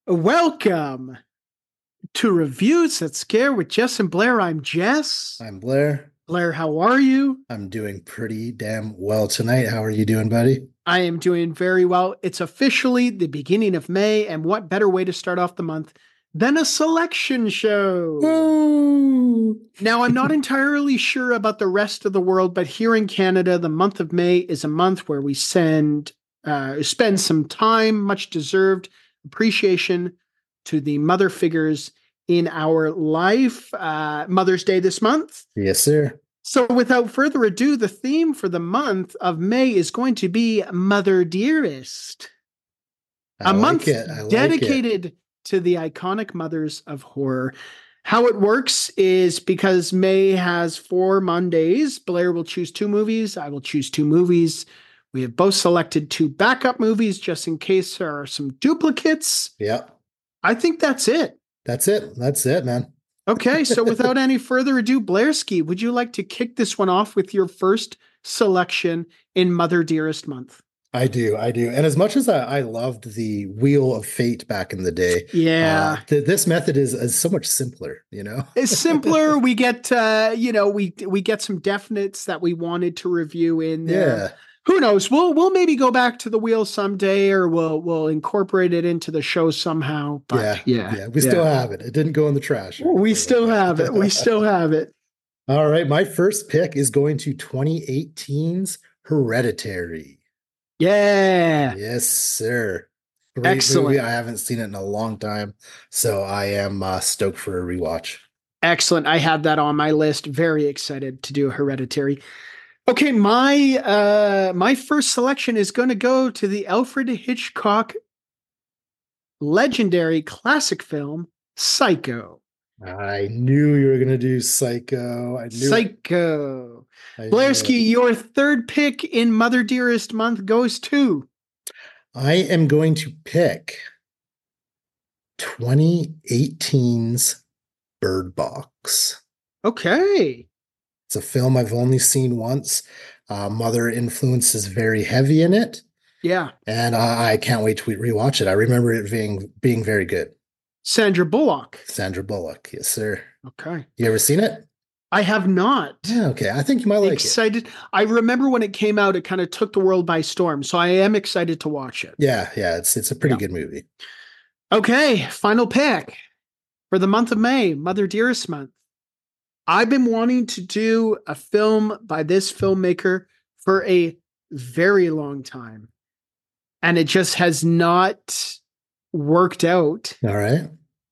Welcome to Reviews That Scare with Jess and Blair. I'm Jess. I'm Blair. Blair, how are you? I'm doing pretty damn well tonight. How are you doing, buddy? I am doing very well. It's officially the beginning of May, and what better way to start off the month than a selection show? Woo! Now, I'm not entirely sure about the rest of the world, but here in Canada, the month of May is a month where we spend some time, much deserved appreciation to the mother figures in our life. Mother's Day this month. Yes, sir. So, without further ado, the theme for the month of May is going to be Mother Dearest, I a like month it. I like it. dedicated to the iconic mothers of horror. How it works is because May has 4 Mondays, Blair will choose 2 movies, I will choose 2 movies. We have both selected 2 backup movies just in case there are some duplicates. Yep. I think that's it. That's it. That's it, man. Okay, so without any further ado, Blairski, would you like to kick this one off with your first selection in Mother Dearest month? I do. I do. And as much as I loved the Wheel of Fate back in the day, Yeah. this method is so much simpler, It's simpler. We get we get some definites that we wanted to review in there. Yeah. Who knows? We'll maybe go back to the wheel someday, or we'll incorporate it into the show somehow. But Yeah. We still have it. It didn't go in the trash. we still have it. We still have it. All right. My first pick is going to 2018's Hereditary. Yeah. Yes, sir. Great Excellent. movie. I haven't seen it in a long time, so I am stoked for a rewatch. Excellent. I had that on my list. Very excited to do Hereditary. Okay, my first selection is going to go to the Alfred Hitchcock legendary classic film Psycho. I knew you were gonna do Psycho. I knew Psycho. it. Blairski, your third pick in Mother Dearest month goes to. I am going to pick 2018's Bird Box. Okay. It's a film I've only seen once. Mother influence is very heavy in it. Yeah. And I can't wait to rewatch it. I remember it being very good. Sandra Bullock. Sandra Bullock, yes, sir. Okay. You ever seen it? I have not. Yeah, okay. I think you might like excited. I remember when it came out, it kind of took the world by storm. So I am excited to watch it. Yeah. It's a pretty good movie. Okay, final pick for the month of May, Mother Dearest month. I've been wanting to do a film by this filmmaker for a very long time, and it just has not worked out. All right.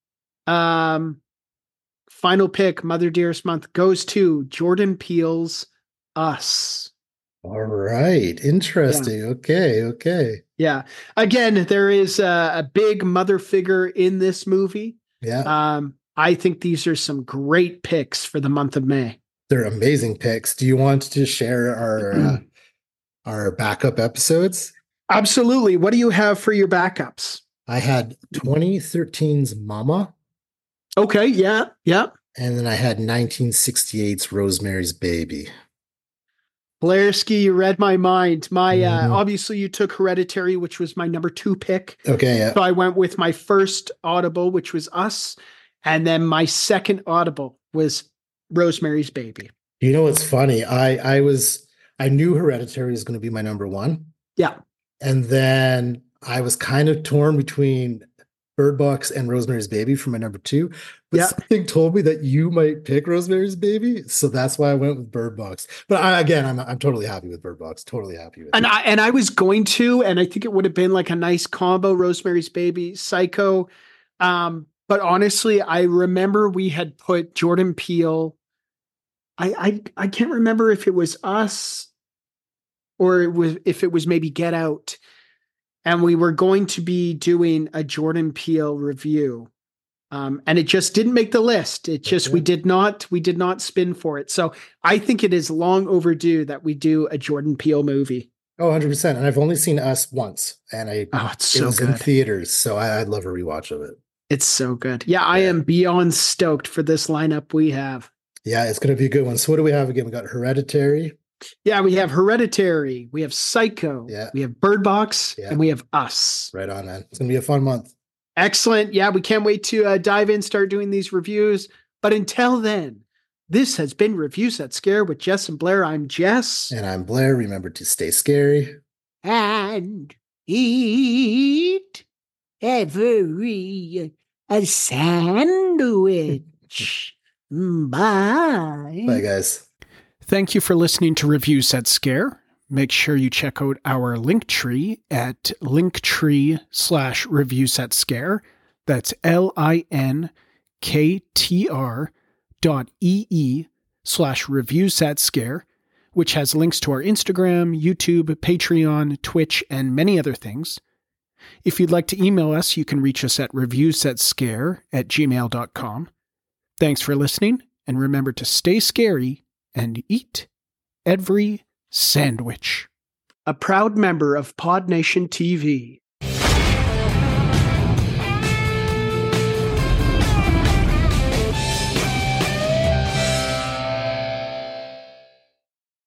Final pick, Mother Dearest month, goes to Jordan Peele's Us. All right. Interesting. Yeah. Okay. Yeah. Again, there is a big mother figure in this movie. Yeah. I think these are some great picks for the month of May. They're amazing picks. Do you want to share our backup episodes? Absolutely. What do you have for your backups? I had 2013's Mama. Okay. Yeah. And then I had 1968's Rosemary's Baby. Blairski, you read my mind. Obviously you took Hereditary, which was my number 2 pick. Okay. Yeah. So I went with my first Audible, which was Us. And then my second Audible was Rosemary's Baby. You know what's funny? I knew Hereditary was going to be my number 1. Yeah. And then I was kind of torn between Bird Box and Rosemary's Baby for my number 2. But something told me that you might pick Rosemary's Baby, so that's why I went with Bird Box. But I'm totally happy with Bird Box. Totally happy with it. And I was going to, and I think it would have been like a nice combo: Rosemary's Baby, Psycho. But honestly, I remember we had put Jordan Peele. I can't remember if it was Us or if it was maybe Get Out, and we were going to be doing a Jordan Peele review. And it just didn't make the list. It just, we did not spin for it. So I think it is long overdue that we do a Jordan Peele movie. Oh, 100%. And I've only seen Us once, and it was good. In theaters. So I'd love a rewatch of it. It's so good. Yeah, I am beyond stoked for this lineup we have. Yeah, it's going to be a good one. So what do we have again? We got Hereditary. Yeah, we have Hereditary. We have Psycho. Yeah. We have Bird Box. Yeah. And we have Us. Right on, man. It's going to be a fun month. Excellent. Yeah, we can't wait to dive in, start doing these reviews. But until then, this has been Reviews That Scare with Jess and Blair. I'm Jess. And I'm Blair. Remember to stay scary. And eat every a sandwich. Bye. Bye, guys. Thank you for listening to Reviews That Scare. Make sure you check out our Linktree at linktree/reviewsthatscare. That's linktr.ee/reviewsthatscare, which has links to our Instagram, YouTube, Patreon, Twitch, and many other things. If you'd like to email us, you can reach us at reviewsthatscare@gmail.com. Thanks for listening, and remember to stay scary and eat every sandwich. A proud member of Pod Nation TV.